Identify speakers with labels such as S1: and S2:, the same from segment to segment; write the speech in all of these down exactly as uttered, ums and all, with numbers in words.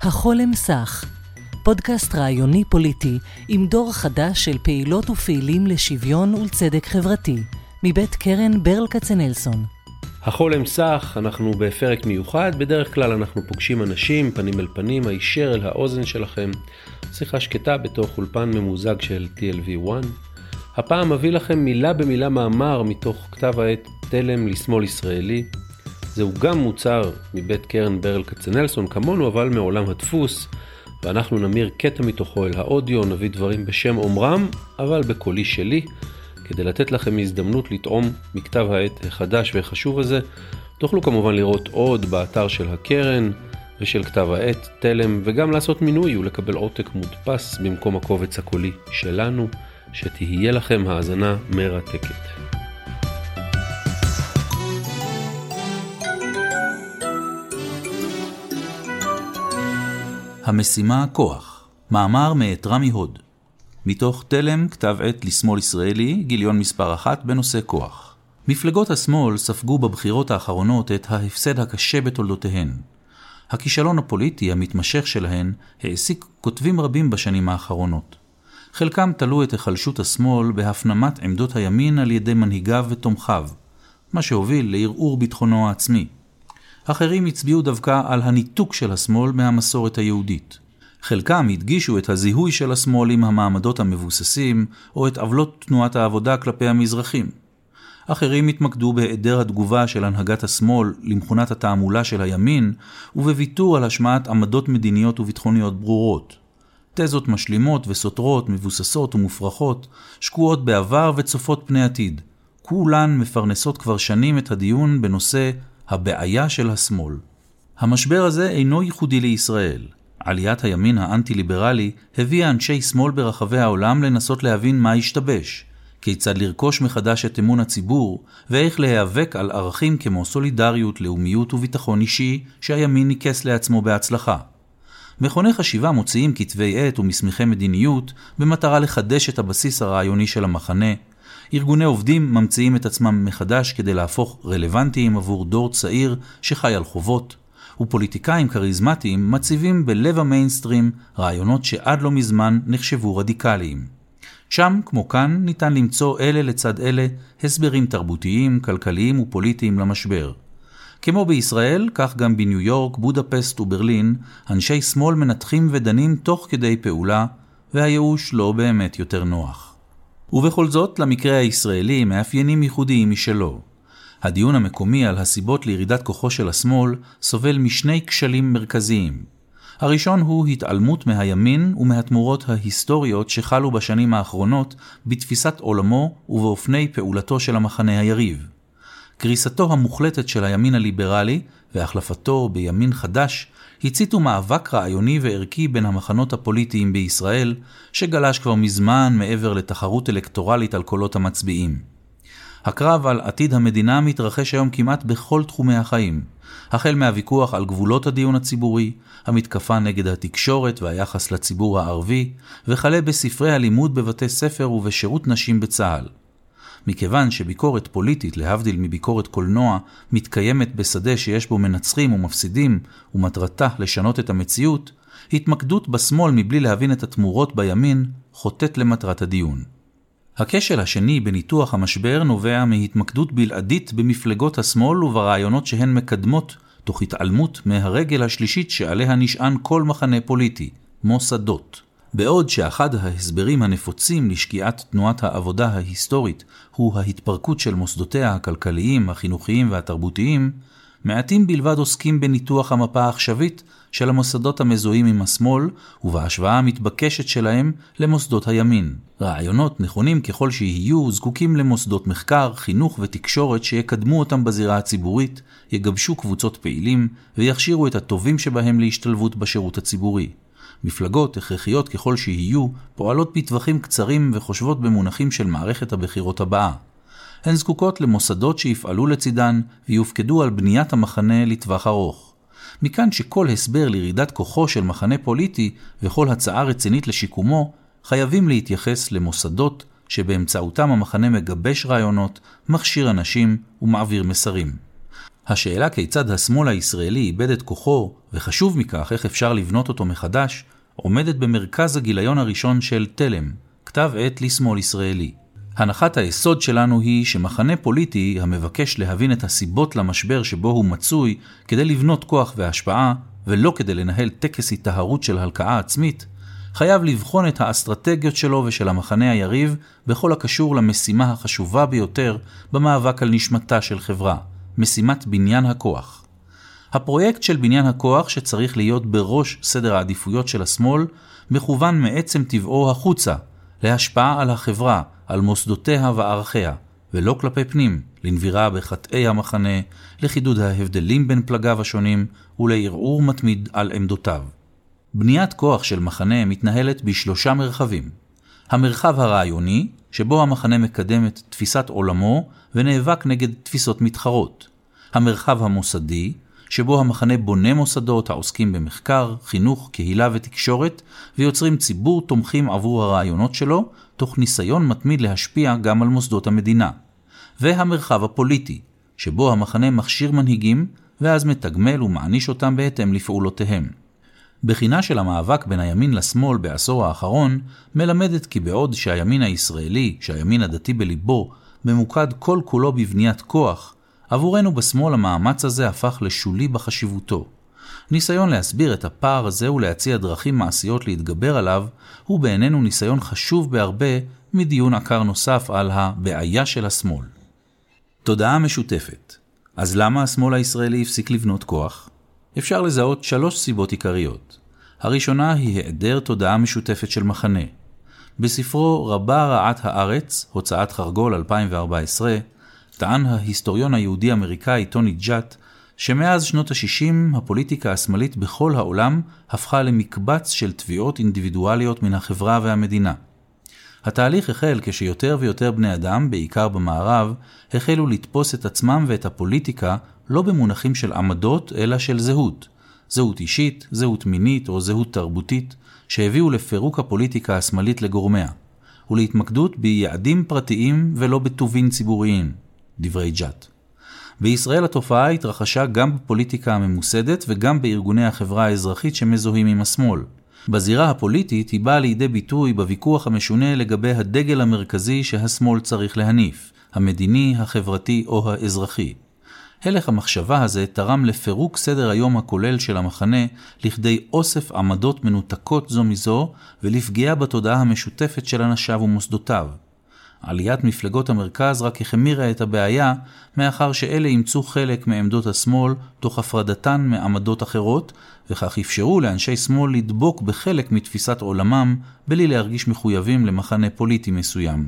S1: החולם סך, פודקאסט רעיוני פוליטי עם דור חדש של פעילות ופעילים לשוויון ולצדק חברתי, מבית קרן ברל כצנלסון.
S2: החולם סך, אנחנו בפרק מיוחד, בדרך כלל אנחנו פוגשים אנשים פנים אל פנים, הישר אל האוזן שלכם, שיחה שקטה בתוך אולפן ממוזג של טי אל וי אחת. הפעם מביא לכם מילה במילה מאמר מתוך כתב העת תלם לשמאל ישראלי. זהו גם מוצר מבית קרן ברל כצנלסון כמונו, אבל מעולם הדפוס, ואנחנו נמיר קטע מתוכו אל האודיו, נביא דברים בשם אומרם, אבל בקולי שלי, כדי לתת לכם הזדמנות לטעום מכתב העת החדש והחשוב הזה. תוכלו כמובן לראות עוד באתר של הקרן ושל כתב העת תלם, וגם לעשות מינוי ולקבל עותק מודפס במקום הקובץ הקולי שלנו. שתהיה לכם האזנה מרתקת.
S3: המשימה כוח, מאמר מאת רמי הוד, מתוך תלם כתב עת לשמאל ישראלי, גיליון מספר אחת בנושא כוח. מפלגות השמאל ספגו בבחירות האחרונות את ההפסד הקשה בתולדותיהן. הכישלון הפוליטי המתמשך שלהן העסיק כותבים רבים בשנים האחרונות. חלקם תלו את החלשות השמאל בהפנמת עמדות הימין על ידי מנהיגיו ותומכיו, מה שהוביל לערעור ביטחונו העצמי. אחרים הצביעו דווקא על הניתוק של השמאל מהמסורת היהודית. חלקם הדגישו את הזיהוי של השמאל עם המעמדות המבוססים, או את עוולות תנועת העבודה כלפי המזרחים. אחרים התמקדו בהיעדר התגובה של הנהגת השמאל למכונת התעמולה של הימין, ובוויתור על השמעת עמדות מדיניות וביטחוניות ברורות. תזות משלימות וסותרות, מבוססות ומופרכות, שקועות בעבר וצופות פני עתיד. כולן מפרנסות כבר שנים את הדיון בנושא הבעיה של השמאל. המשבר הזה אינו ייחודי לישראל. עליית הימין האנטי-ליברלי הביאה אנשי שמאל ברחבי העולם לנסות להבין מה השתבש, כיצד לרכוש מחדש את אמון הציבור, ואיך להיאבק על ערכים כמו סולידריות, לאומיות וביטחון אישי שהימין ניקס לעצמו בהצלחה. מכוני חשיבה מוציאים כתבי עת ומסמכי מדיניות במטרה לחדש את הבסיס הרעיוני של המחנה. ארגוני עובדים ממציאים את עצמם מחדש כדי להפוך רלוונטיים עבור דור צעיר שחי על חובות. ופוליטיקאים קריזמטיים מציבים בלב המיינסטרים רעיונות שעד לא מזמן נחשבו רדיקליים. שם, כמו כאן, ניתן למצוא אלה לצד אלה הסברים תרבותיים, כלכליים ופוליטיים למשבר. כמו בישראל, כך גם בניו יורק, בודפסט וברלין, אנשי שמאל מנתחים ודנים תוך כדי פעולה, והייאוש לא באמת יותר נוח. ובכל זאת, למקרה הישראלי מאפיינים ייחודיים משלו. הדיון המקומי על הסיבות לירידת כוחו של השמאל סובל משני כשלים מרכזיים. הראשון הוא התעלמות מהימין ומהתמורות ההיסטוריות שחלו בשנים האחרונות בתפיסת עולמו ובאופני פעולתו של המחנה היריב. קריסתו המוחלטת של הימין הליברלי והחלפתו בימין חדש הציתו מאבק רעיוני וערכי בין המחנות הפוליטיים בישראל, שגלש כבר מזמן מעבר לתחרות אלקטורלית על קולות המצביעים. הקרב על עתיד המדינה מתרחש היום כמעט בכל תחומי החיים, החל מהוויכוח על גבולות הדיון הציבורי, המתקפה נגד התקשורת והיחס לציבור הערבי, וכלה בספרי הלימוד בבתי ספר ובשירות נשים בצה"ל. מכיוון שביקורת פוליטית, להבדיל מביקורת קולנוע, מתקיימת בשדה שיש בו מנצחים ומפסידים, ומטרתה לשנות את המציאות, התמקדות בשמאל מבלי להבין את התמורות בימין חוטאת למטרת הדיון. הכשל השני בניתוח המשבר נובע מהתמקדות בלעדית במפלגות השמאל וברעיונות שהן מקדמות, תוך התעלמות מהרגל השלישית שעליה נשען כל מחנה פוליטי, מוסדות. בעוד שאחד ההסברים הנפוצים לשקיעת תנועת העבודה ההיסטורית הוא ההתפרקות של מוסדותיה הכלכליים, החינוכיים והתרבותיים, מעטים בלבד עוסקים בניתוח המפה העכשווית של המוסדות המזוהים עם השמאל ובהשוואה המתבקשת שלהם למוסדות הימין. רעיונות נכונים ככל שיהיו זקוקים למוסדות מחקר, חינוך ותקשורת שיקדמו אותם בזירה הציבורית, יגבשו קבוצות פעילים ויכשירו את הטובים שבהם להשתלבות בשירות הציבורי. מפלגות הכרחיות ככל שיהיו פועלות בטווחים קצרים וחושבות במונחים של מערכת הבחירות הבאה. הן זקוקות למוסדות שיפעלו לצידן ויופקדו על בניית המחנה לטווח ארוך. מכאן שכל הסבר לירידת כוחו של מחנה פוליטי וכל הצעה רצינית לשיקומו חייבים להתייחס למוסדות שבאמצעותם המחנה מגבש רעיונות, מכשיר אנשים ומעביר מסרים. השאלה כיצד השמאל הישראלי איבד את כוחו, וחשוב מכך איך אפשר לבנות אותו מחדש, עומדת במרכז הגיליון הראשון של תלם, כתב עת לשמאל ישראלי. הנחת היסוד שלנו היא שמחנה פוליטי המבקש להבין את הסיבות למשבר שבו הוא מצוי כדי לבנות כוח והשפעה, ולא כדי לנהל טקס התאהרות של הלקאה עצמית, חייב לבחון את האסטרטגיות שלו ושל המחנה היריב בכל הקשור למשימה החשובה ביותר במאבק על נשמתה של חברה, משימת בניין הכוח. הפרויקט של בניין הכוח שצריך להיות בראש סדר העדיפויות של השמאל, מכוון מעצם טבעו החוצה, להשפעה על החברה, על מוסדותיה וערכיה, ולא כלפי פנים, לנבירה בחטאי המחנה, לחידוד ההבדלים בין פלגיו השונים, ולערעור מתמיד על עמדותיו. בניית כוח של מחנה מתנהלת בשלושה מרחבים. המרחב הרעיוני, שבו המחנה מקדם את תפיסת עולמו ונאבק נגד תפיסות מתחרות. המרחב המוסדי, שבו המחנה בונה מוסדות העוסקים במחקר, חינוך, קהילה ותקשורת, ויוצרים ציבור תומכים עבור הרעיונות שלו, תוך ניסיון מתמיד להשפיע גם על מוסדות המדינה. והמרחב הפוליטי, שבו המחנה מכשיר מנהיגים, ואז מתגמל ומעניש אותם בהתאם לפעולותיהם. בחינה של המאבק בין הימין לשמאל בעשור האחרון, מלמדת כי בעוד שהימין הישראלי, שהימין הדתי בליבו, ממוקד כל כולו בבניית כוח, עבורנו בשמאל המאמץ הזה הפך לשולי בחשיבותו. ניסיון להסביר את הפער הזה ולהציע דרכים מעשיות להתגבר עליו, הוא בעינינו ניסיון חשוב בהרבה מדיון עקר נוסף על הבעיה של השמאל. תודעה משותפת. אז למה השמאל הישראלי הפסיק לבנות כוח? אפשר לזהות שלוש סיבות עיקריות. הראשונה היא היעדר תודעה משותפת של מחנה. בספרו רבה רעת הארץ, הוצאת חרגול אלפיים וארבע עשרה, טען ההיסטוריון היהודי-אמריקאי טוני ג'אט, שמאז שנות ה-שישים הפוליטיקה השמאלית בכל העולם הפכה למקבץ של תביעות אינדיבידואליות מן החברה והמדינה. התהליך החל כשיותר ויותר בני אדם, בעיקר במערב, החלו לתפוס את עצמם ואת הפוליטיקה לא במונחים של עמדות אלא של זהות. זהות אישית, זהות מינית או זהות תרבותית, שהביאו לפירוק הפוליטיקה השמאלית לגורמיה, ולהתמקדות ביעדים פרטיים ולא בטובין ציבוריים. דברי ג'אט. בישראל התופעה התרחשה גם בפוליטיקה הממוסדת וגם בארגוני החברה האזרחית שמזוהים עם השמאל. בזירה הפוליטית היא באה לידי ביטוי בוויכוח המשונה לגבי הדגל המרכזי שהשמאל צריך להניף, המדיני, החברתי או האזרחי. הלך המחשבה הזה תרם לפירוק סדר היום הכולל של המחנה לכדי אוסף עמדות מנותקות זו מזו ולפגיעה בתודעה המשותפת של אנשיו ומוסדותיו. עליית מפלגות המרכז רק החמירה את הבעיה, מאחר שאלה אימצו חלק מעמדות השמאל תוך הפרדתן מעמדות אחרות, וכך אפשרו לאנשי שמאל לדבוק בחלק מתפיסת עולמם, בלי להרגיש מחויבים למחנה פוליטי מסוים.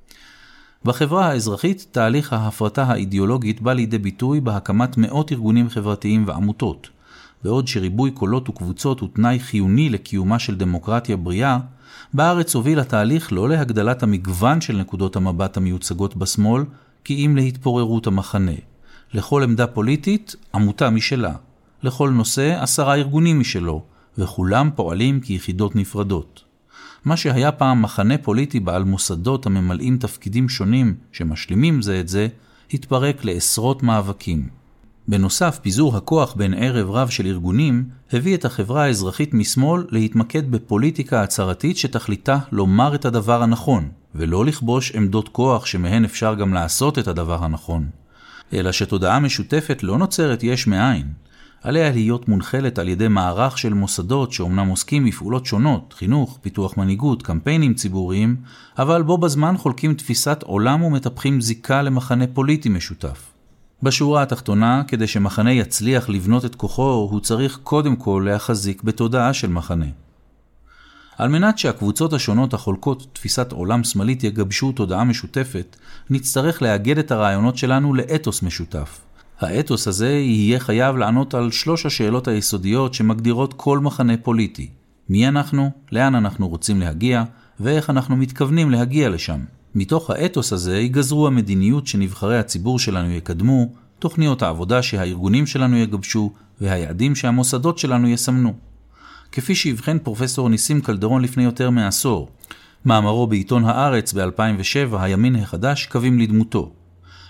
S3: בחברה האזרחית, תהליך ההפרטה האידיאולוגית בא לידי ביטוי בהקמת מאות ארגונים חברתיים ועמותות. בעוד שריבוי קולות וקבוצות הוא תנאי חיוני לקיומה של דמוקרטיה בריאה, בארץ הוביל התהליך לא להגדלת המגוון של נקודות המבט המיוצגות בשמאל, כי אם להתפוררות המחנה. לכל עמדה פוליטית, עמותה משלה. לכל נושא, עשרה ארגונים משלו, וכולם פועלים כיחידות נפרדות. מה שהיה פעם מחנה פוליטי בעל מוסדות הממלאים תפקידים שונים שמשלימים זה את זה, התפרק לעשרות מאבקים. בנוסף, פיזור הכוח בין ערב רב של ארגונים הביא את החברה האזרחית משמאל להתמקד בפוליטיקה הצהרתית שתכליתה לומר את הדבר הנכון, ולא לכבוש עמדות כוח שמהן אפשר גם לעשות את הדבר הנכון. אלא שתודעה משותפת לא נוצרת יש מאין. עליה להיות מונחלת על ידי מערך של מוסדות שאומנם עוסקים בפעולות שונות, חינוך, פיתוח מנהיגות, קמפיינים ציבוריים, אבל בו בזמן חולקים תפיסת עולם ומטפחים זיקה למחנה פוליטי משותף. בשורה התחתונה, כדי שמחנה יצליח לבנות את כוחו, הוא צריך קודם כל להחזיק בתודעה של מחנה. על מנת שהקבוצות השונות החולקות תפיסת עולם שמאלית יגבשו תודעה משותפת, נצטרך לאגד את הרעיונות שלנו לאתוס משותף. האתוס הזה יהיה חייב לענות על שלוש השאלות היסודיות שמגדירות כל מחנה פוליטי. מי אנחנו, לאן אנחנו רוצים להגיע, ואיך אנחנו מתכוונים להגיע לשם. מתוך האתוס הזה ייגזרו המדיניות שנבחרי הציבור שלנו יקדמו, תוכניות העבודה שהארגונים שלנו יגבשו, והיעדים שהמוסדות שלנו יסמנו. כפי שהבחן פרופסור ניסים קלדרון לפני יותר מעשור, מאמרו בעיתון הארץ ב-אלפיים ושבע, הימין החדש, קווים לדמותו.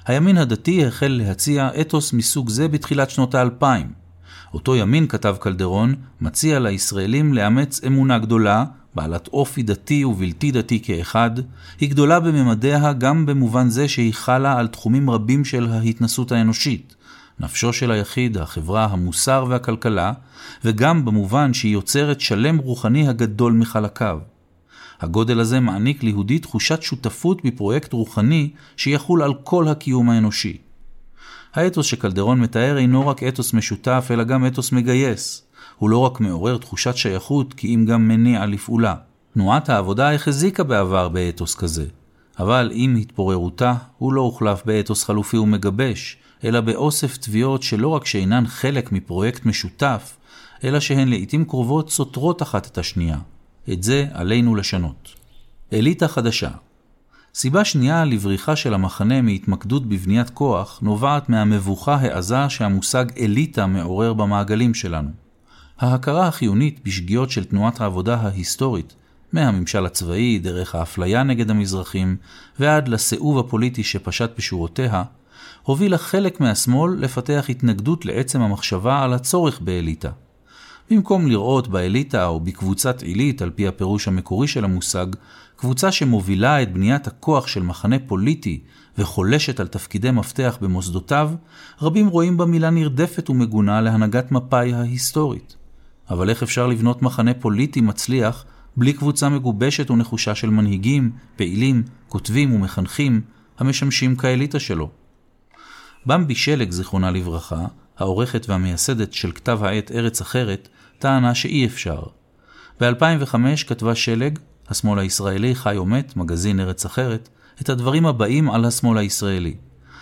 S3: הימין הדתי החל להציע אתוס מסוג זה בתחילת שנות האלפיים. אותו ימין, כתב קלדרון, מציע לישראלים לאמץ אמונה גדולה, בעלת אופי דתי ובלתי דתי כאחד. היא גדולה בממדיה גם במובן זה שהיא חלה על תחומים רבים של ההתנסות האנושית, נפשו של היחיד, החברה, המוסר והכלכלה, וגם במובן שהיא יוצרת שלם רוחני הגדול מחלקיו. הגודל הזה מעניק ליהודי תחושת שותפות בפרויקט רוחני שיחול על כל הקיום האנושי. האתוס שקלדרון מתאר אינו רק אתוס משותף, אלא גם אתוס מגייס. הוא לא רק מעורר תחושת שייכות, כי אם גם מניע לפעולה. תנועת העבודה החזיקה בעבר באתוס כזה, אבל עם התפוררותה הוא לא הוחלף באתוס חלופי ומגבש, אלא באוסף תביעות שלא רק שאינן חלק מפרויקט משותף, אלא שהן לעתים קרובות סותרות אחת את השנייה. את זה עלינו לשנות. אליטה חדשה. סיבה שנייה לבריחה של המחנה מהתמקדות בבניית כוח נובעת מהמבוכה העזה שהמושג אליטה מעורר במעגלים שלנו. ההכרה החיונית בשגיאות של תנועת העבודה ההיסטורית, מהממשל הצבאי דרך האפליה נגד המזרחים ועד לסיאוב הפוליטי שפשט בשורותיה, הובילה חלק מהשמאל לפתח התנגדות לעצם המחשבה על הצורך באליטה. במקום לראות באליטה או בקבוצת עילית על פי הפירוש המקורי של המושג, קבוצה שמובילה את בניית הכוח של מחנה פוליטי וחולשת על תפקידי מפתח במוסדותיו, רבים רואים במילה נרדפת ומגונה להנהגת מפאי ההיסטורית. אבל איך אפשר לבנות מחנה פוליטי מצליח בלי קבוצה מגובשת ונחושה של מנהיגים, פעילים, כותבים ומחנכים המשמשים כאליטה שלו? במבי שלג, זיכרונה לברכה, העורכת והמייסדת של כתב העת ארץ אחרת, טענה שאי אפשר. ב-אלפיים וחמש כתבה שלג, השמאל הישראלי חי או מת, מגזין ארץ אחרת, את הדברים הבאים על השמאל הישראלי.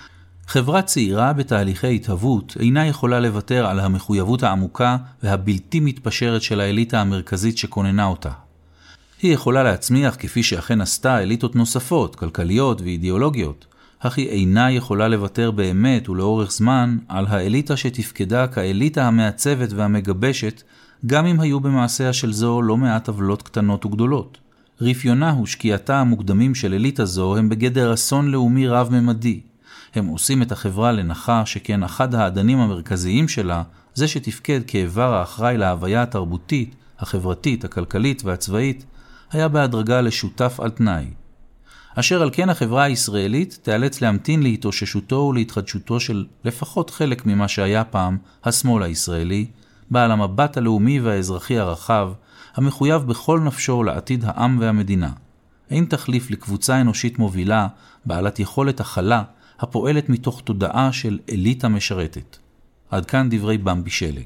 S3: חברה צעירה בתהליכי התהוות אינה יכולה לוותר על המחויבות העמוקה והבלתי מתפשרת של האליטה המרכזית שכוננה אותה. היא יכולה להצמיח כפי שאכן עשתה אליטות נוספות, כלכליות ואידיאולוגיות, אך היא אינה יכולה לוותר באמת ולאורך זמן על האליטה שתפקדה כאליטה המעצבת והמגבשת, גם אם היו במעשיה של זו לא מעט עוולות קטנות וגדולות. רפיונה ושקיעתה המוקדמים של אליטה זו הם בגדר אסון לאומי רב-ממדי. הם עושים את החברה לנחה, שכן אחד העדנים המרכזיים שלה, זה שתפקד כאיבר האחראי להוויה התרבותית, החברתית, הכלכלית והצבאית, היה בהדרגה לשותף על תנאי. אשר על כן החברה הישראלית תיאלץ להמתין להתאוששותו ולהתחדשותו של לפחות חלק ממה שהיה פעם השמאל הישראלי, בעל המבט הלאומי והאזרחי הרחב, המחויב בכל נפשו לעתיד העם והמדינה. אין תחליף לקבוצה אנושית מובילה, בעלת יכולת החלה, הפועלת מתוך תודעה של אליטה משרתת. עד כאן דברי במבי שלג.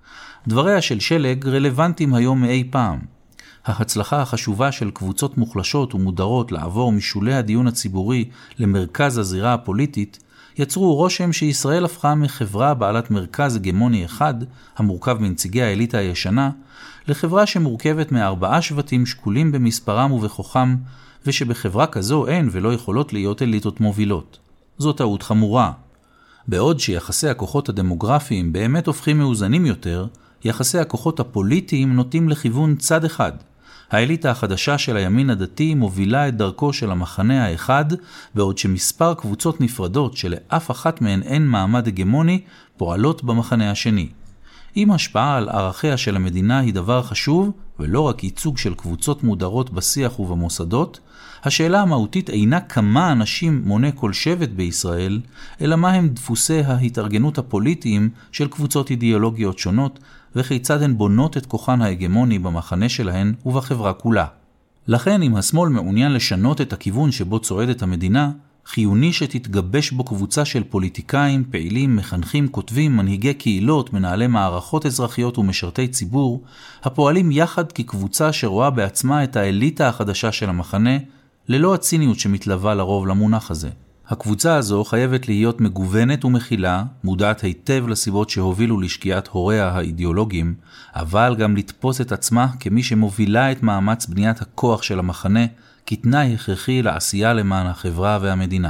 S3: דבריה של שלג רלוונטיים היום מאי פעם. ההצלחה החשובה של קבוצות מוחלשות ומודרות לעבור משולי הדיון הציבורי למרכז הזירה הפוליטית, יצרו רושם שישראל הפכה מחברה בעלת מרכז הגמוני אחד, המורכב מנציגי האליטה הישנה, לחברה שמורכבת מארבעה שבטים שקולים במספרם ובכוחם, ושבחברה כזו אין ולא יכולות להיות אליטות מובילות. זו טעות חמורה. בעוד שיחסי הכוחות הדמוגרפיים באמת הופכים מאוזנים יותר, יחסי הכוחות הפוליטיים נוטים לכיוון צד אחד. האליטה החדשה של הימין הדתי מובילה את דרכו של המחנה האחד, בעוד שמספר קבוצות נפרדות שלאף אחת מהן אין מעמד הגמוני פועלות במחנה השני. אם השפעה על ערכיה של המדינה היא דבר חשוב, ולא רק ייצוג של קבוצות מודרות בשיח ובמוסדות, השאלה המהותית אינה כמה אנשים מונה כל שבט בישראל, אלא מה הם דפוסי ההתארגנות הפוליטיים של קבוצות אידיאולוגיות שונות, וכיצד הן בונות את כוחן ההגמוני במחנה שלהן ובחברה כולה. לכן, אם השמאל מעוניין לשנות את הכיוון שבו צועדת המדינה, חיוני שתתגבש בו קבוצה של פוליטיקאים, פעילים, מחנכים, כותבים, מנהיגי קהילות, מנהלי מערכות אזרחיות ומשרתי ציבור, הפועלים יחד כקבוצה שרואה בעצמה את האליטה החדשה של המחנה, ללא הציניות שמתלווה לרוב למונח הזה. הקבוצה הזו חייבת להיות מגוונת ומכילה, מודעת היטב לסיבות שהובילו לשקיעת הוריה האידיאולוגיים, אבל גם לתפוס את עצמה כמי שמובילה את מאמץ בניית הכוח של המחנה, כתנאי הכרחי לעשייה למען החברה והמדינה.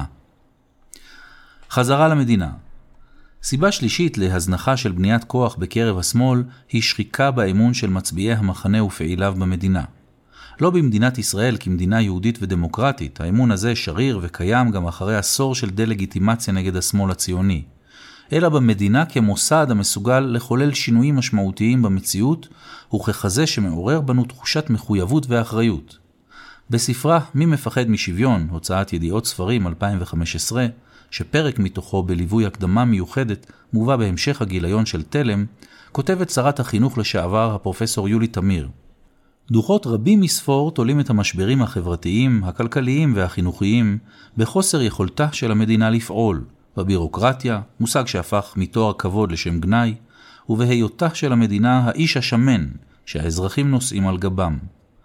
S3: חזרה למדינה. סיבה שלישית להזנחה של בניית כוח בקרב השמאל היא שחיקה באמון של מצביעי המחנה ופעיליו במדינה. לא במדינת ישראל כמדינה יהודית ודמוקרטית, האמון הזה שריר וקיים גם אחרי עשור של דה-לגיטימציה נגד השמאל הציוני, אלא במדינה כמוסד המסוגל לחולל שינויים משמעותיים במציאות, וככזה שמעורר בנו תחושת מחויבות ואחריות. בספרה "מי מפחד משוויון", הוצאת ידיעות ספרים אלפיים וחמש עשרה, שפרק מתוכו בליווי הקדמה מיוחדת מובא בהמשך הגיליון של תלם, כותבת שרת החינוך לשעבר הפרופסור יולי תמיר. דוחות רבים מספור תולים את המשברים החברתיים, הכלכליים והחינוכיים בחוסר יכולתה של המדינה לפעול, בבירוקרטיה, מושג שהפך מתואר כבוד לשם גנאי, ובהיותה של המדינה האיש השמן שהאזרחים נושאים על גבם.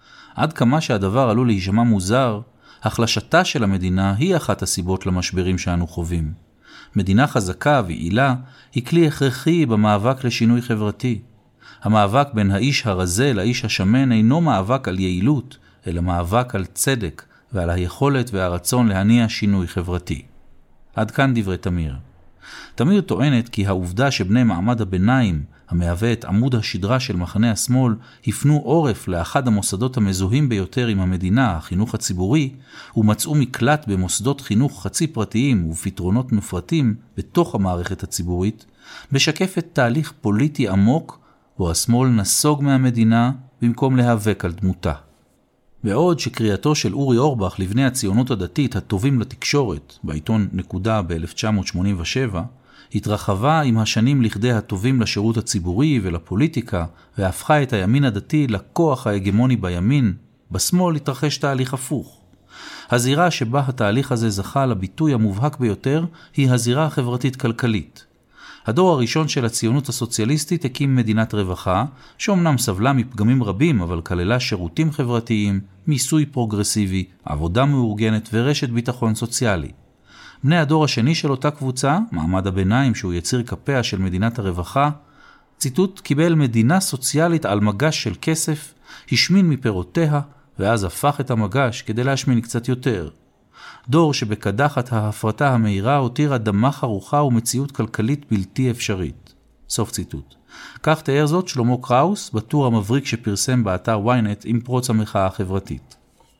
S3: עד כמה שהדבר עלול להישמע מוזר, החלשתה של המדינה היא אחת הסיבות למשברים שאנו חווים. מדינה חזקה ויעילה היא כלי הכרחי במאבק לשינוי חברתי. המאבק בין האיש הרזה לאיש השמן אינו מאבק על יעילות, אלא מאבק על צדק ועל היכולת והרצון להניע שינוי חברתי. עד כאן דברי תמיר. תמיר טוענת כי העובדה שבני מעמד הביניים, המהווה את עמוד השדרה של מחנה השמאל, הפנו עורף לאחד המוסדות המזוהים ביותר עם המדינה, החינוך הציבורי, ומצאו מקלט במוסדות חינוך חצי פרטיים ופתרונות מופרטים בתוך המערכת הציבורית, משקפת תהליך פוליטי עמוק, בו השמאל נסוג מהמדינה במקום להיאבק על דמותה. בעוד שקריאתו של אורי אורבך לבני הציונות הדתית הטובים לתקשורת, בעיתון נקודה ב-אלף תשע מאות שמונים ושבע, התרחבה עם השנים לכדי הטובים לשירות הציבורי ולפוליטיקה, והפכה את הימין הדתי לכוח ההגמוני בימין, בשמאל התרחש תהליך הפוך. הזירה שבה התהליך הזה זכה לביטוי המובהק ביותר היא הזירה החברתית-כלכלית. הדור הראשון של הציונות הסוציאליסטית הקים מדינת רווחה, שאומנם סבלה מפגמים רבים, אבל כללה שירותים חברתיים, מיסוי פרוגרסיבי, עבודה מאורגנת ורשת ביטחון סוציאלי. בני הדור השני של אותה קבוצה, מעמד הביניים שהוא יציר כפיה של מדינת הרווחה, ציטוט, קיבל מדינה סוציאלית על מגש של כסף, השמין מפירותיה, ואז הפך את המגש כדי להשמין קצת יותר. דור שבקדחת ההפרטה המהירה הותירה דמה חרוכה ומציאות כלכלית בלתי אפשרית. סוף ציטוט. כך תיאר זאת שלמה קראוס בטור המבריק שפרסם באתר וויינט עם פרוץ המחאה החברתית.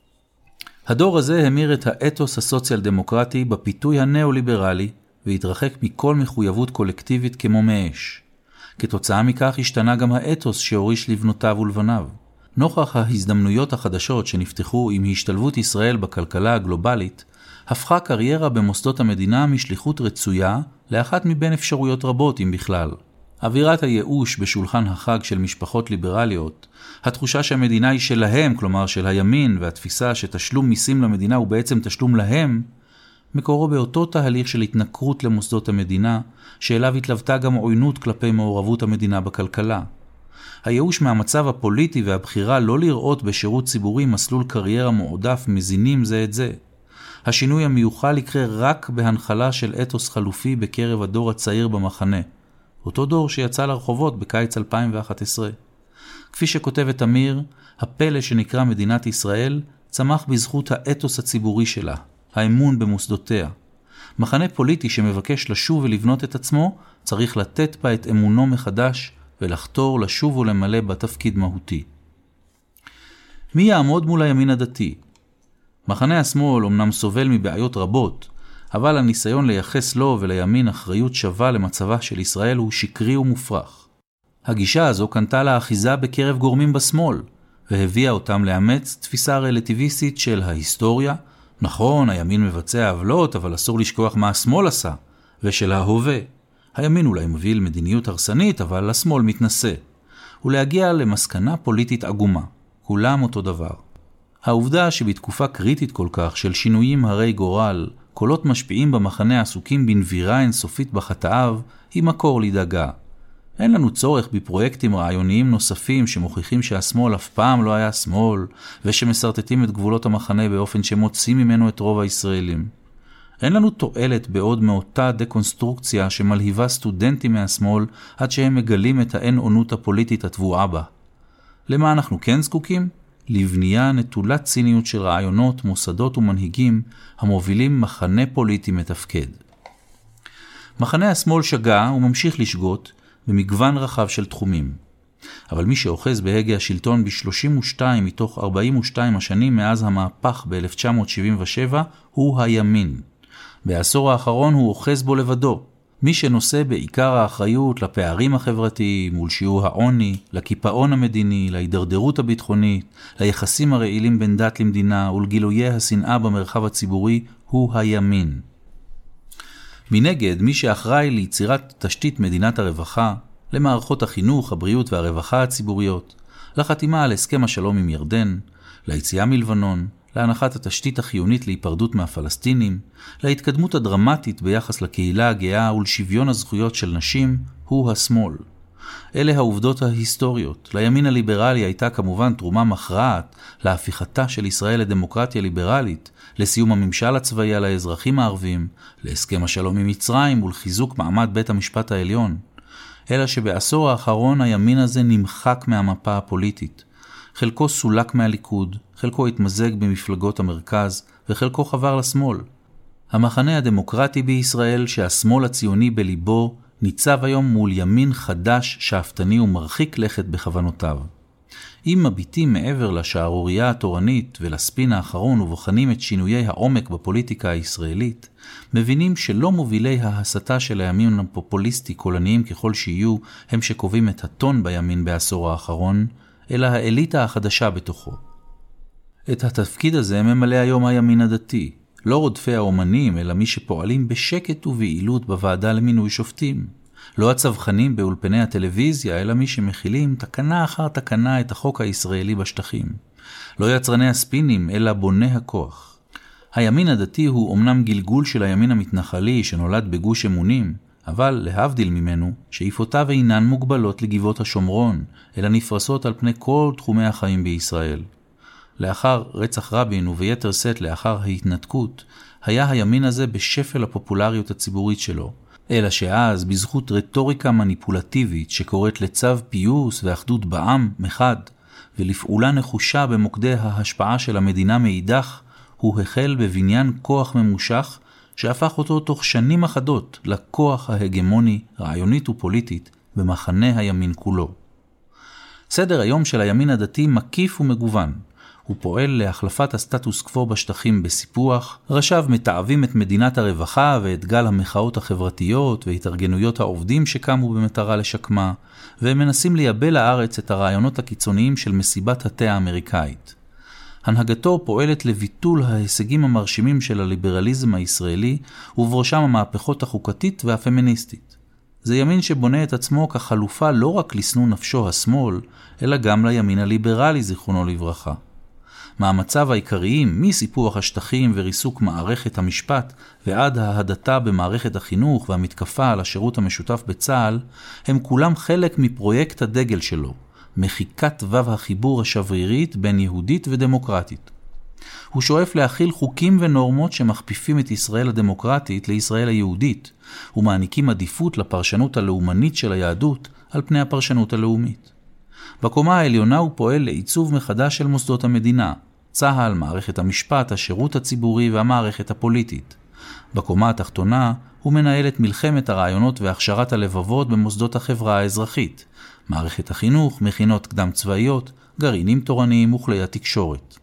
S3: הדור הזה המיר את האתוס הסוציאל דמוקרטי בפיתוי הנאו-ליברלי והתרחק מכל מחויבות קולקטיבית כמו מאש. כתוצאה מכך השתנה גם האתוס שהוריש לבנותיו ולבניו. נוכח ההזדמנויות החדשות שנפתחו עם השתלבות ישראל בכלכלה הגלובלית, הפכה קריירה במוסדות המדינה משליחות רצויה לאחת מבין אפשרויות רבות אם בכלל. אווירת הייאוש בשולחן החג של משפחות ליברליות, התחושה שהמדינה היא שלהם, כלומר של הימין, והתפיסה שתשלום מיסים למדינה הוא בעצם תשלום להם, מקורו באותו תהליך של התנכרות למוסדות המדינה, שאליו התלוותה גם עוינות כלפי מעורבות המדינה בכלכלה. הייאוש מהמצב הפוליטי והבחירה לא לראות בשירות ציבורי מסלול קריירה מועדף מזינים זה את זה. השינוי המיוחל יקרה רק בהנחלה של אתוס חלופי בקרב הדור הצעיר במחנה, אותו דור שיצא לרחובות בקיץ אלפיים ואחת עשרה. כפי שכותבת תמיר, הפלא שנקרא מדינת ישראל צמח בזכות האתוס הציבורי שלה, האמון במוסדותיה. מחנה פוליטי שמבקש לשוב ולבנות את עצמו, צריך לתת בה את אמונו מחדש ולחתור לשוב ולמלא בתפקיד מהותי. מי יעמוד מול הימין הדתי? מחנה השמאל אומנם סובל מבעיות רבות, אבל הניסיון לייחס לו ולימין אחריות שווה למצבה של ישראל הוא שקרי ומופרך. הגישה הזו קנתה לה אחיזה בקרב גורמים בשמאל, והביאה אותם לאמץ תפיסה רלטיביסטית של ההיסטוריה, נכון, הימין מבצע עוולות, אבל אסור לשכוח מה השמאל עשה, ושל ההווה. הימין אולי מוביל מדיניות הרסנית, אבל השמאל מתנשא. ולהגיע למסקנה פוליטית עגומה, כולם אותו דבר. העובדה שבתקופה קריטית כל כך של שינויים הרי גורל, קולות משפיעים במחנה עסוקים בנבירה אינסופית בחטאיו, היא מקור לדאגה. אין לנו צורך בפרויקטים רעיוניים נוספים שמוכיחים שהשמאל אף פעם לא היה שמאל, ושמסרטטים את גבולות המחנה באופן שמוצאים ממנו את רוב הישראלים. אין לנו תועלת בעוד מאותה דקונסטרוקציה שמלהיבה סטודנטים מהשמאל עד שהם מגלים את האין עונות הפוליטית התבועה בה. למה אנחנו כן זקוקים? לבנייה נטולת ציניות של רעיונות, מוסדות ומנהיגים המובילים מחנה פוליטי מתפקד. מחנה השמאל שגה וממשיך לשגות במגוון רחב של תחומים. אבל מי שאוחז בהגה השלטון ב-שלושים ושתיים מתוך ארבעים ושתיים השנים מאז המהפך ב-אלף תשע מאות שבעים ושבע הוא הימין. בעשור האחרון הוא אוחז בו לבדו. מי שנושא בעיקר האחריות לפערים החברתיים ולשיעור העוני, לקיפאון המדיני, להידרדרות הביטחונית, ליחסים הרעילים בין דת למדינה ולגילויי השנאה במרחב הציבורי הוא הימין. מנגד, מי שאחראי ליצירת תשתית מדינת הרווחה, למערכות החינוך, הבריאות והרווחה הציבוריות, לחתימה על הסכם השלום עם ירדן, ליציאה מלבנון, להנחת התשתית החיונית להיפרדות מהפלסטינים, להתקדמות הדרמטית ביחס לקהילה הגאה ולשוויון הזכויות של נשים, הוא השמאל. אלה העובדות ההיסטוריות. לימין הליברלי הייתה כמובן תרומה מכרעת להפיכתה של ישראל לדמוקרטיה ליברלית, לסיום הממשל הצבאי על האזרחים הערבים, להסכם השלום עם מצרים ולחיזוק מעמד בית המשפט העליון. אלא שבעשור האחרון הימין הזה נמחק מהמפה הפוליטית. חלקו סולק מהליכוד, חלקו התמזג במפלגות המרכז, וחלקו חבר לשמאל. המחנה הדמוקרטי בישראל, שהשמאל הציוני בליבו, ניצב היום מול ימין חדש, שאפתני ומרחיק לכת בכוונותיו. אם מביטים מעבר לשערורייה התורנית ולספין האחרון ובוחנים את שינויי העומק בפוליטיקה הישראלית, מבינים שלא מובילי ההסתה של הימין הפופוליסטי קולניים ככל שיהיו הם שקובעים את הטון בימין בעשור האחרון, אלא האליטה החדשה בתוכו. את התפקיד הזה ממלא היום הימין הדתי, לא רודפי האומנים, אלא מי שפועלים בשקט ובעילות בוועדה למינוי שופטים. לא הצווחנים באולפני הטלוויזיה, אלא מי שמכילים תקנה אחר תקנה את החוק הישראלי בשטחים. לא יצרני הספינים, אלא בוני הכוח. הימין הדתי הוא אומנם גלגול של הימין המתנחלי שנולד בגוש אמונים, אבל להבדיל ממנו, שאיפותיו אינן מוגבלות לגבעות השומרון, אלא נפרסות על פני כל תחומי החיים בישראל. לאחר רצח רבין וביתר שאת לאחר ההתנתקות, היה הימין הזה בשפל הפופולריות הציבורית שלו. אלא שאז, בזכות רטוריקה מניפולטיבית שקוראת לצו פיוס ואחדות בעם מחד, ולפעולה נחושה במוקדי ההשפעה של המדינה מאידך, הוא החל בבניין כוח ממושך, שהפך אותו תוך שנים אחדות לכוח ההגמוני, רעיונית ופוליטית, במחנה הימין כולו. סדר היום של הימין הדתי מקיף ומגוון. הוא פועל להחלפת הסטטוס קוו בשטחים בסיפוח, ראשיו מתעבים את מדינת הרווחה ואת גל המחאות החברתיות והתארגנויות העובדים שקמו במטרה לשקמה, והם מנסים לייבא לארץ את הרעיונות הקיצוניים של מסיבת התה האמריקאית. הנהגתו פועלת לביטול ההישגים המרשימים של הליברליזם הישראלי, ובראשם המהפכות החוקתית והפמיניסטית. זה ימין שבונה את עצמו כחלופה לא רק לסנון נפשו השמאל, אלא גם לימין הליברלי זיכרונו לברכה. מאמציו העיקריים, מסיפוח השטחים וריסוק מערכת המשפט ועד ההדתה במערכת החינוך והמתקפה על השירות המשותף בצה"ל, הם כולם חלק מפרויקט הדגל שלו, מחיקת וו החיבור השברירית בין יהודית ודמוקרטית. הוא שואף להכיל חוקים ונורמות שמכפיפים את ישראל הדמוקרטית לישראל היהודית, ומעניקים עדיפות לפרשנות הלאומנית של היהדות על פני הפרשנות הלאומית. בקומה העליונה הוא פועל לעיצוב מחדש של מוסדות המדינה, צה"ל, מערכת המשפט, השירות הציבורי והמערכת הפוליטית. בקומה התחתונה הוא מנהל את מלחמת הרעיונות והכשרת הלבבות במוסדות החברה האזרחית, מערכת החינוך, מכינות קדם צבאיות, גרעינים תורניים וכלי התקשורת.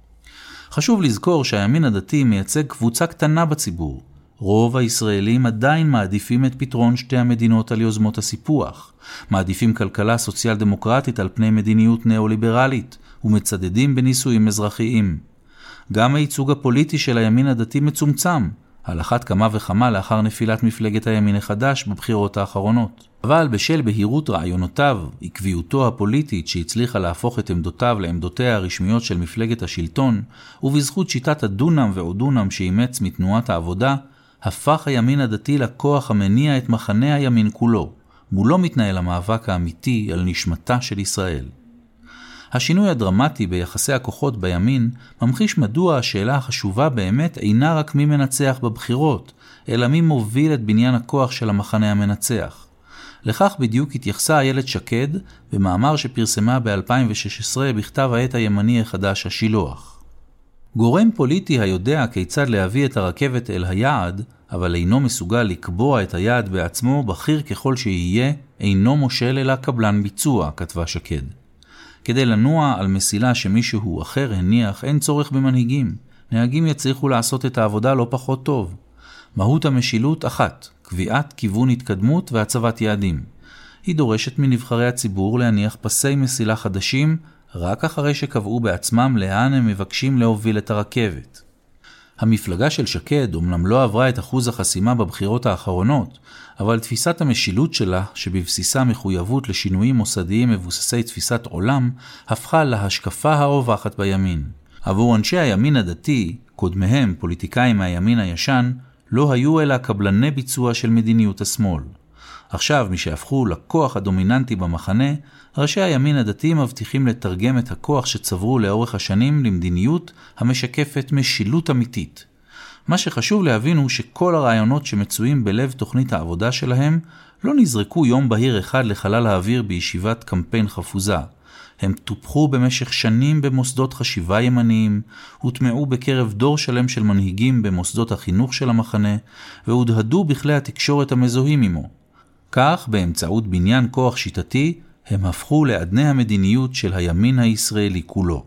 S3: חשוב לזכור שהימין הדתי מייצג קבוצה קטנה בציבור. רוב הישראלים עדיין מעדיפים את פתרון שתי המדינות על יוזמות הסיפוח, מעדיפים כלכלה סוציאל דמוקרטית על פני מדיניות נאו-ליברלית, ומצדדים בנישואים אזרחיים. גם הייצוג הפוליטי של הימין הדתי מצומצם, על אחת כמה וכמה לאחר נפילת מפלגת הימין החדש בבחירות האחרונות. אבל בשל בהירות רעיונותיו, עקביותו הפוליטית שהצליחה להפוך את עמדותיו לעמדותיה הרשמיות של מפלגת השלטון, ובזכות שיטת הדונם ועודונם שאימץ מתנועת העבודה, הפך הימין הדתי לכוח המניע את מחנה הימין כולו. מולו מתנהל המאבק האמיתי על נשמתה של ישראל. השינוי הדרמטי ביחסי הכוחות בימין ממחיש מדוע השאלה החשובה באמת אינה רק מי מנצח בבחירות, אלא מי מוביל את בניין הכוח של המחנה המנצח. לכך בדיוק התייחסה איילת שקד במאמר שפרסמה ב-אלפיים ושש עשרה בכתב העת הימני החדש השילוח. גורם פוליטי היודע כיצד להביא את הרכבת אל היעד, אבל אינו מסוגל לקבוע את היעד בעצמו, בכיר ככל שיהיה, אינו מושל אלא קבלן ביצוע, כתבה שקד. כדי לנוע על מסילה שמישהו אחר הניח, אין צורך במנהיגים. נהגים יצליחו לעשות את העבודה לא פחות טוב. מהות המשילות אחת, קביעת כיוון התקדמות והצבת יעדים. היא דורשת מנבחרי הציבור להניח פסי מסילה חדשים, רק אחרי שקבעו בעצמם לאן הם מבקשים להוביל את הרכבת. המפלגה של שקד אומנם לא עברה את אחוז החסימה בבחירות האחרונות, אבל תפיסת המשילות שלה, שבבסיסה מחויבות לשינויים מוסדיים מבוססי תפיסת עולם, הפכה להשקפה הרווחת בימין. עבור אנשי הימין הדתי, קודמיהם פוליטיקאים מהימין הישן, לא היו אלא קבלני ביצוע של מדיניות השמאל. עכשיו, משהפכו לכוח הדומיננטי במחנה, ראשי הימין הדתי מבטיחים לתרגם את הכוח שצברו לאורך השנים למדיניות המשקפת משילות אמיתית. מה שחשוב להבין הוא שכל הרעיונות שמצויים בלב תוכנית העבודה שלהם לא נזרקו יום בהיר אחד לחלל האוויר בישיבת קמפיין חפוזה. הם טופחו במשך שנים במוסדות חשיבה ימניים, הוטמעו בקרב דור שלם של מנהיגים במוסדות החינוך של המחנה, והודהדו בכלי התקשורת המזוהים עמו. כך, באמצעות בניין כוח שיטתי, הם הפכו לאדני המדיניות של הימין הישראלי כולו.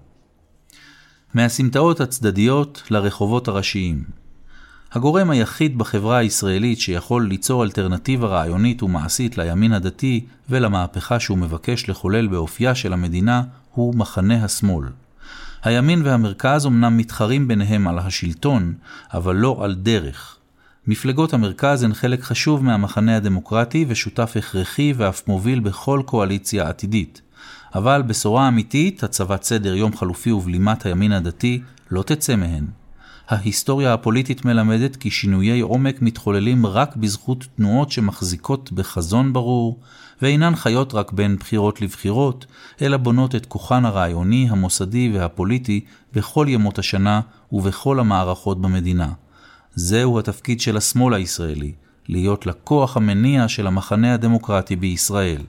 S3: מהסמטאות הצדדיות לרחובות הראשיים. הגורם היחיד בחברה הישראלית שיכול ליצור אלטרנטיבה רעיונית ומעשית לימין הדתי ולמהפכה שהוא מבקש לחולל באופייה של המדינה הוא מחנה השמאל. הימין והמרכז אומנם מתחרים ביניהם על השלטון, אבל לא על דרך. מפלגות המרכז הן חלק חשוב מהמחנה הדמוקרטי ושותף הכרחי ואף מוביל בכל קואליציה עתידית. אבל בשורה אמיתית, הצבת סדר יום חלופי ובלימת הימין הדתי לא תצא מהן. ההיסטוריה הפוליטית מלמדת כי שינויי עומק מתחוללים רק בזכות תנועות שמחזיקות בחזון ברור, ואינן חיות רק בין בחירות לבחירות, אלא בונות את כוחן הרעיוני, המוסדי והפוליטי בכל ימות השנה ובכל המערכות במדינה. זהו התפקיד של השמאל הישראלי, להיות לכוח המניע של המחנה הדמוקרטי בישראל.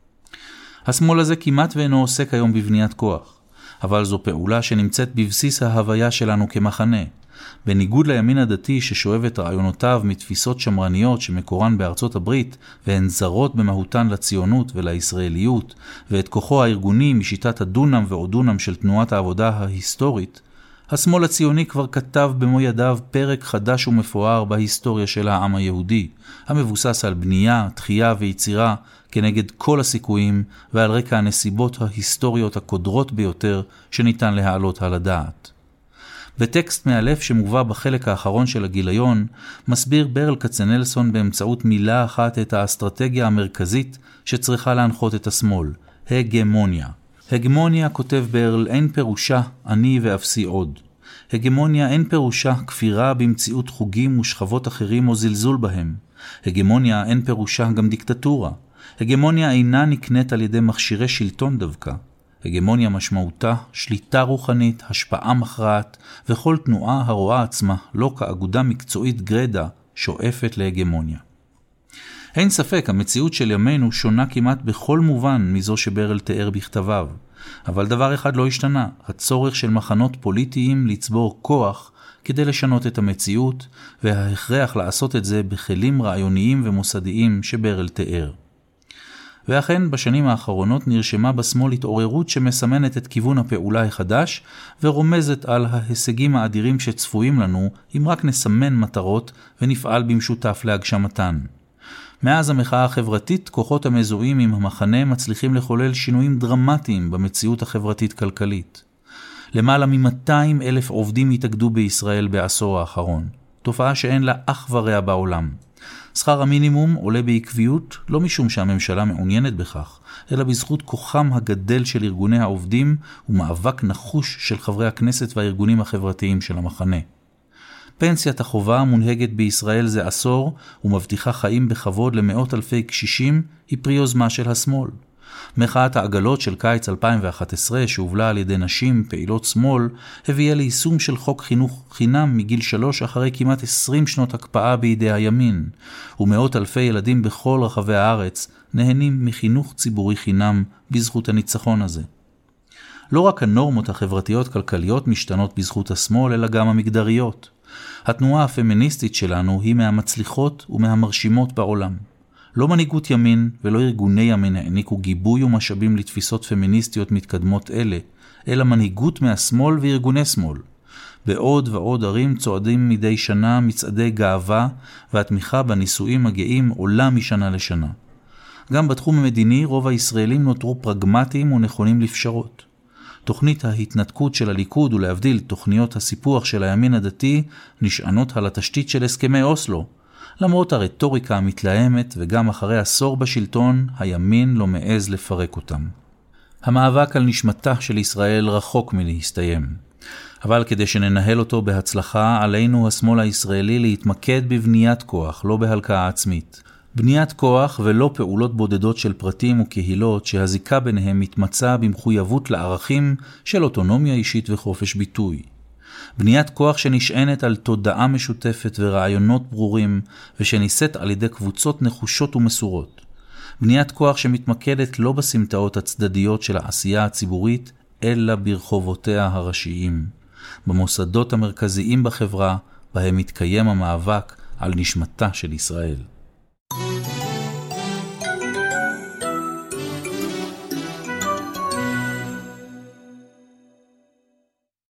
S3: השמאל הזה כמעט ואינו עוסק היום בבניית כוח, אבל זו פעולה שנמצאת בבסיס ההוויה שלנו כמחנה. בניגוד לימין הדתי ששואב את רעיונותיו מתפיסות שמרניות שמקורן בארצות הברית והן זרות במהותן לציונות ולישראליות, ואת כוחו הארגוני משיטת הדונם ועודונם של תנועת העבודה ההיסטורית, השמאל הציוני כבר כתב במו ידיו פרק חדש ומפואר בהיסטוריה של העם היהודי, המבוסס על בנייה, תחייה ויצירה כנגד כל הסיכויים ועל רקע הנסיבות ההיסטוריות הקודרות ביותר שניתן להעלות על הדעת. בטקסט מאלף שמובא בחלק האחרון של הגיליון, מסביר ברל כצנלסון באמצעות מילה אחת את האסטרטגיה המרכזית שצריכה להנחות את השמאל, הגמוניה. הגמוניה, כותב ברל, אין פירושה אני ואפסי עוד. הגמוניה אין פירושה כפירה במציאות חוגים ושכבות אחרים או זלזול בהם. הגמוניה אין פירושה גם דיקטטורה. הגמוניה אינה נקנית על ידי מכשירי שלטון דווקא. הגמוניה משמעותה שליטה רוחנית, השפעה מכרעת, וכל תנועה הרואה עצמה לא כאגודה מקצועית גרדה שואפת להגמוניה. אין ספק, המציאות של ימינו שונה כמעט בכל מובן מזו שברל תיאר בכתביו. אבל דבר אחד לא השתנה, הצורך של מחנות פוליטיים לצבור כוח כדי לשנות את המציאות, וההכרח לעשות את זה בכלים רעיוניים ומוסדיים שברל תיאר. ואכן, בשנים האחרונות נרשמה בשמאל התעוררות שמסמנת את כיוון הפעולה החדש, ורומזת על ההישגים האדירים שצפויים לנו אם רק נסמן מטרות ונפעל במשותף להגשמתן. מאז המחאה החברתית, כוחות המזוהים עם המחנה מצליחים לחולל שינויים דרמטיים במציאות החברתית-כלכלית. למעלה מ-מאתיים אלף עובדים התאגדו בישראל בעשור האחרון, תופעה שאין לה אח ורע בעולם. שכר המינימום עולה בעקביות לא משום שהממשלה מעוניינת בכך, אלא בזכות כוחם הגדל של ארגוני העובדים ומאבק נחוש של חברי הכנסת והארגונים החברתיים של המחנה. פנסיית החובה מונהגת בישראל זה עשור ומבטיחה חיים בכבוד למאות אלפי קשישים היא פרי יוזמה של השמאל. מחאת העגלות של קיץ אלפיים ואחת עשרה שהובלה על ידי נשים פעילות שמאל הביאה ליישום של חוק חינוך חינם מגיל שלוש אחרי כמעט עשרים שנות הקפאה בידי הימין, ומאות אלפי ילדים בכל רחבי הארץ נהנים מחינוך ציבורי חינם בזכות הניצחון הזה. לא רק הנורמות החברתיות-כלכליות משתנות בזכות השמאל, אלא גם המגדריות. התנועה הפמיניסטית שלנו היא מהמצליחות ומהמרשימות בעולם. לא מנהיגות ימין ולא ארגוני ימין העניקו גיבוי ומשאבים לתפיסות פמיניסטיות מתקדמות אלה, אלא מנהיגות מהשמאל וארגוני שמאל. בעוד ועוד ערים צועדים מדי שנה מצעדי גאווה, והתמיכה בנישואים הגאים עולה משנה לשנה. גם בתחום המדיני רוב הישראלים נותרו פרגמטיים ונכונים לפשרות. תוכנית ההתנתקות של הליכוד ולהבדיל תוכניות הסיפוח של הימין הדתי נשענות על התשתית של הסכמי אוסלו. למרות הרטוריקה המתלהמת וגם אחרי עשור בשלטון, הימין לא מעז לפרק אותם. המאבק על נשמתה של ישראל רחוק מלהסתיים. אבל כדי שננהל אותו בהצלחה, עלינו השמאל הישראלי להתמקד בבניית כוח, לא בהלקאה עצמית. בניית כוח ולא פעולות בודדות של פרטים וקהילות שהזיקה ביניהם מתמצה במחויבות לערכים של אוטונומיה אישית וחופש ביטוי. בניית כוח שנשענת על תודעה משותפת ורעיונות ברורים ושניסית על ידי קבוצות נחושות ומסורות. בניית כוח שמתמקדת לא בסמטאות הצדדיות של העשייה הציבורית, אלא ברחובותיה הראשיים, במוסדות המרכזיים בחברה בהם מתקיים המאבק על נשמתה של ישראל.